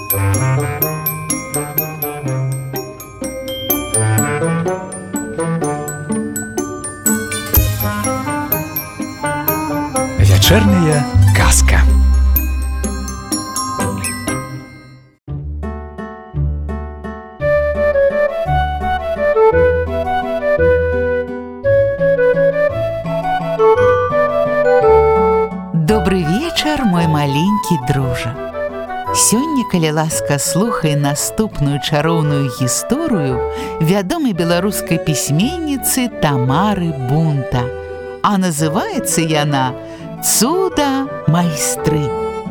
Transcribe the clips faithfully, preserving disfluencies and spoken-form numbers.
Вечерняя казка. Добрый вечар, мой маленькі дружа. Сёння, калі ласка, слухай наступную чароўную гісторыю вядомай беларускай пісьменніцы Тамары Бунта. А называецца яна «Цуда майстры».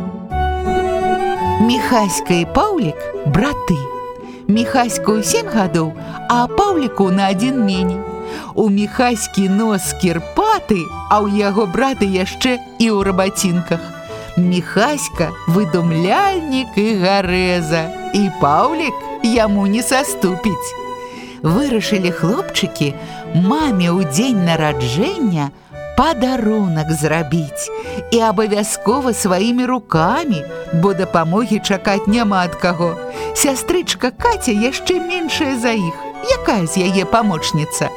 Міхаська і Паўлік – браты. Міхаську сем гадоў, а Паўліку на адзін меней. У Міхаські нос кірпаты, а ў яго браты яшчэ і ў рабацінках. Міхаська – выдумляльнік і гарэза, і Паўлік яму не саступіць. Вырашылі хлопчыкі маме ў дзень нараджэння падарунак зрабіць і абавязкова сваімі рукамі, бо дапамогі чакаць няма ад каго. Сястрычка Каця яшчэ меншая за іх, якая з яе памочніца.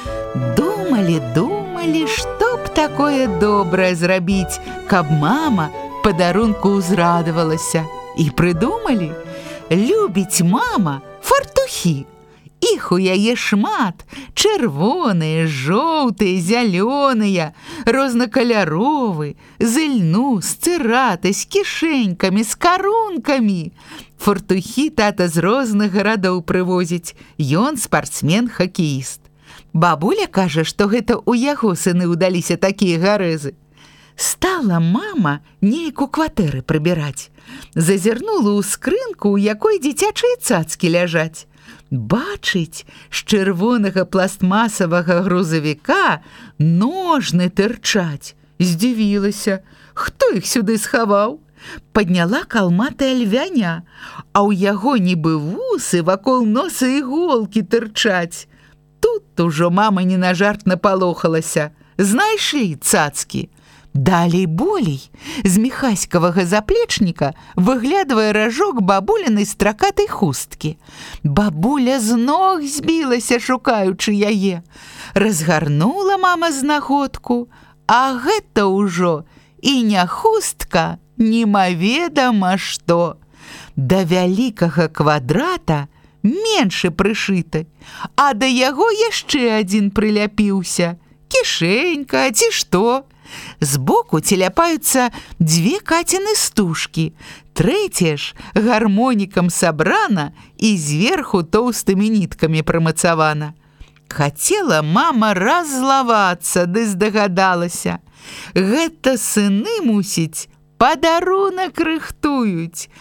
Думалі, думалі, што б такое добрае зрабіць, каб мама падарунку ўзрадавалася. І прыдумалі, любіць мама фартухі. Іх у яе шмат, чырвоныя, жоўтыя, зялёныя, рознакаляровы, з ільну, з цыраты, з кішэнькамі, з карункамі. Фартухі тата з розных гарадоў прывозіць, ён спартсмен-хакеіст. Бабуля кажа, што гэта ў яго сыны ўдаліся такія гарэзы. Стала мама нейк у кватэры прыбіраць. Зазірнула ў скрынку, у якой дзіцячыя цацкі ляжаць. Бачыць, з чырвонага пластмасавага грузавіка ножны тырчаць. Здзівілася, хто іх сюды схаваў? Падняла калматая львяня, а ў яго нібы вусы вакол носа іголкі тырчаць. Тут ужо мама не на жарт напалохалася. Знайшлі цацкі. Далей болей. З міхаськавага заплечніка выглядвае ражок бабулінай стракатай хусткі. Бабуля з ног збілася, шукаючы яе. Разгарнула мама знаходку, а гэта ўжо і не хустка, немаведама што. Да вялікага квадрата меншы прышыты, а да яго яшчэ адзін прыляпіўся. Кішэнька, ці што? Збоку целяпаюцца дзве Каціны стужкі, трэцяя ж гармонікам сабрана і зверху тоўстымі ніткамі прымацавана. Хацела мама раззлавацца, ды здагадалася. Гэта сыны, мусіць, падарунак рыхтуюць,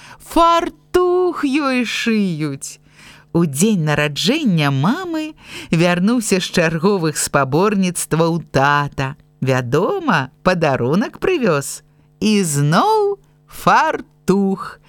фартух ёй шыюць. У дзень нараджэння мамы вярнуўся з чарговых спаборніцтваў тата. Вядома, падарунак прывёз. І зноў фартух.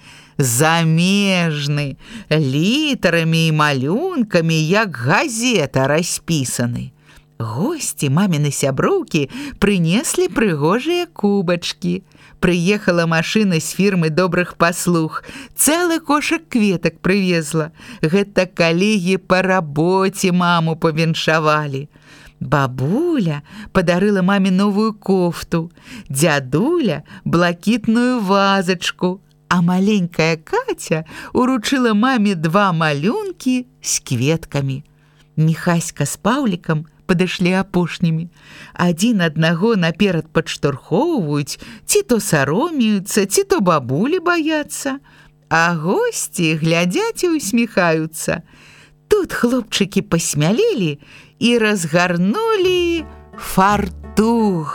Замежны, літарамі і малюнкамі, як газета распісаны. Госці маміны сяброўкі прынеслі прыгожыя кубачкі. Прыехала машына з фірмы добрых паслуг. Цэлы кошак кветак прывезла. Гэта калегі па рабоце маму павіншавалі. Бабуля падарыла маме новую кофту, дзядуля блакітную вазачку, а маленькая Катя уручыла маме два малюнкі з кветкамі. Міхаська з Паўлікам падышлі апошнімі. Адзін аднаго наперад падштурхоўваюць, ці то саромеюцца, ці то бабулі баяцца, а госці глядзяць і усміхаюцца. Тут хлопчыкі пасмялелі і разгарнулі фартух,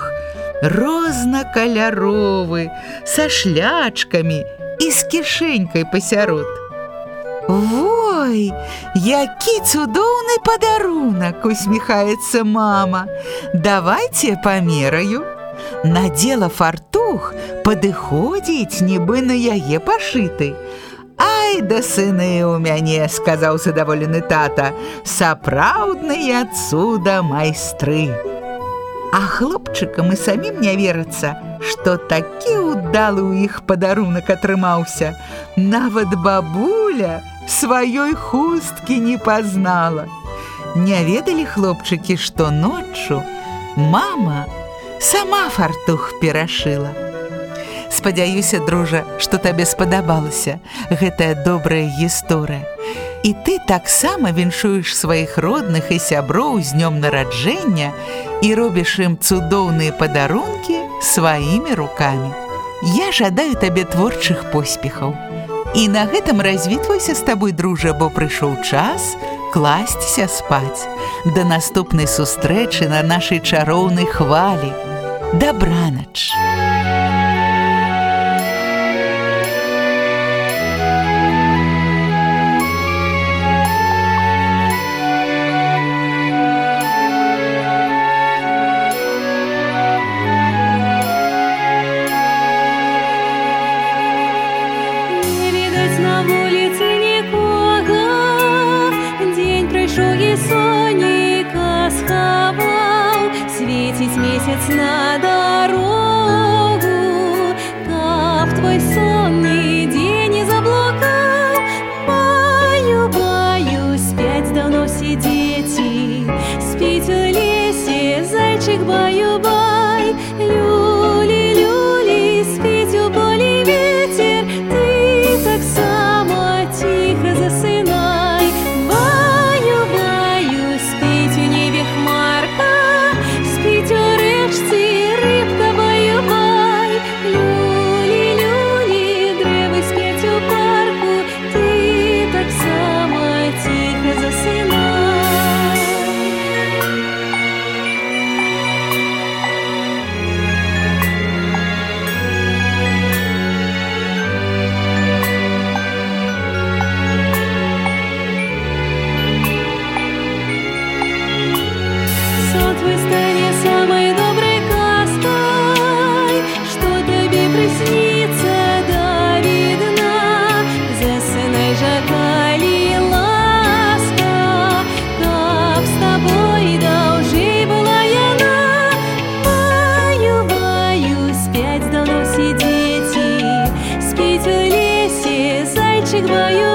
рознакаляровы, са шлячкамі і з кішэнькай пасярод. Ой, які цудоўны падарунак, усміхаецца мама. Давайце памераю. Надзела фартух, падыходзіць, нібы на яе пашыты. Ай да сыны ў мяне, сказаў задаволены тата, сапраўдныя цуда майстры. А хлопчыкам і самім не верыцца, што такі ўдалы ў іх падарунак атрымаўся. Нават бабуля сваёй хусткі не пазнала. Не ведалі хлопчыкі, што ноччу мама сама фартух перашыла. Спадзяюся, дружа, што табе спадабалася гэтая добрая гісторыя. І ты таксама віншуеш сваіх родных і сяброў з днём нараджэння і робіш ім цудоўныя падарункі сваімі рукамі. Я жадаю табе творчых поспехаў. І на гэтым развітваюся з табой, дружа, бо прыйшоў час класціся спаць. Да наступнай сустрэчы на нашай чароўнай хвалі. Дабранач! На вулиці нікога, дзень пройшов і сонейка схавав, світить місяць на дорогу, каб твой сон нідзе не заблукав. Баю, баю, спять давно всі дзеці, спіть у лесе зайчик баю-бай. Люлі, люлі, спіть у полі ветер, ти так само тихо засинай. Баю, баю, спіть у небі хмарка, спіть у речці рибка баю-бай. Люлі, люлі, древи спять у парку, ти так само тихо засинай. Твой стане самой доброй казкой, что тебе приснится до видна. Засынай же, калі ласка, каб с тобой даўжэй была яна. Баю, баю, спять давно все дети, спіть у лесе зайчик баю.